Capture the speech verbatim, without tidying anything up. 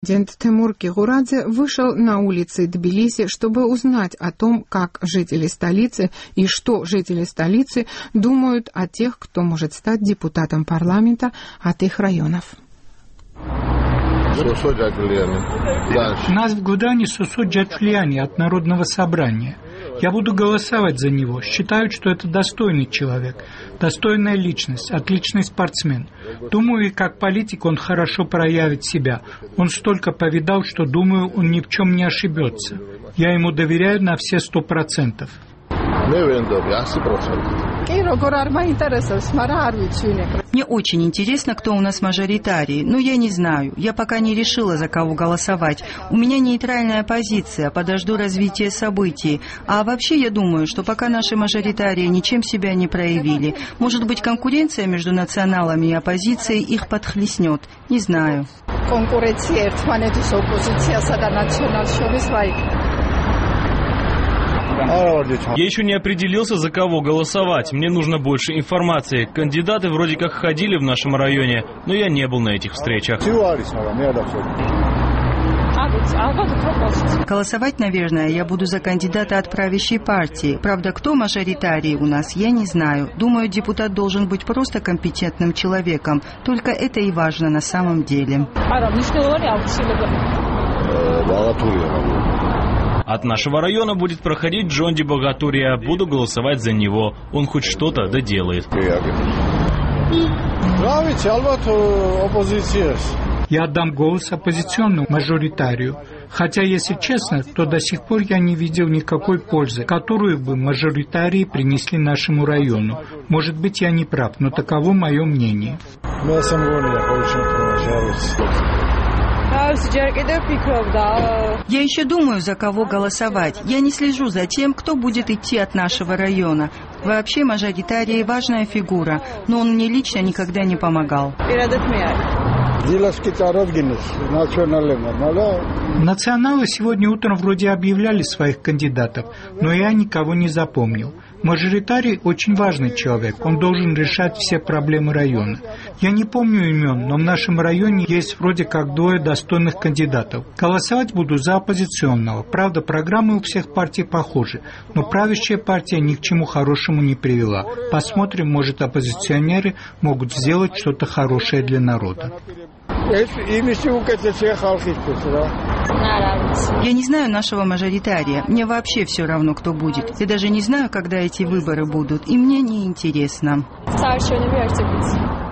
Президент Тимур Кигурадзе вышел на улицы Тбилиси, чтобы узнать о том, как жители столицы и что жители столицы думают о тех, кто может стать депутатом парламента от их районов. Нас в Гудане Сусо Джатлиани от Народного собрания. Я буду голосовать за него. Считают, что это достойный человек, достойная личность, отличный спортсмен. Думаю, и как политик он хорошо проявит себя. Он столько повидал, что, думаю, он ни в чем не ошибется. Я ему доверяю на все сто процентов. Мне очень интересно, кто у нас мажоритарий, но я не знаю. Я пока не решила, за кого голосовать. У меня нейтральная позиция, подожду развития событий. А вообще я думаю, что пока наши мажоритарии ничем себя не проявили, может быть, конкуренция между националами и оппозицией их подхлестнет. Не знаю. Я еще не определился, за кого голосовать. Мне нужно больше информации. Кандидаты вроде как ходили в нашем районе, но я не был на этих встречах. Голосовать, наверное, я буду за кандидата от правящей партии. Правда, кто мажоритарий у нас, я не знаю. Думаю, депутат должен быть просто компетентным человеком. Только это и важно на самом деле. От нашего района будет проходить Джонди Богатурия. Буду голосовать за него. Он хоть что-то доделает. Я отдам голос оппозиционному мажоритарию. Хотя, если честно, то до сих пор я не видел никакой пользы, которую бы мажоритарии принесли нашему району. Может быть, я не прав, но таково мое мнение. Я еще думаю, за кого голосовать. Я не слежу за тем, кто будет идти от нашего района. Вообще, мажоритарий – важная фигура, но он мне лично никогда не помогал. Националы сегодня утром вроде объявляли своих кандидатов, но я никого не запомнил. Мажоритарий очень важный человек, он должен решать все проблемы района. Я не помню имен, но в нашем районе есть вроде как двое достойных кандидатов. Голосовать буду за оппозиционного. Правда, программы у всех партий похожи, но правящая партия ни к чему хорошему не привела. Посмотрим, может, оппозиционеры могут сделать что-то хорошее для народа. Я не знаю нашего мажоритария. Мне вообще все равно, кто будет. Я даже не знаю, когда эти выборы будут, и мне не интересно.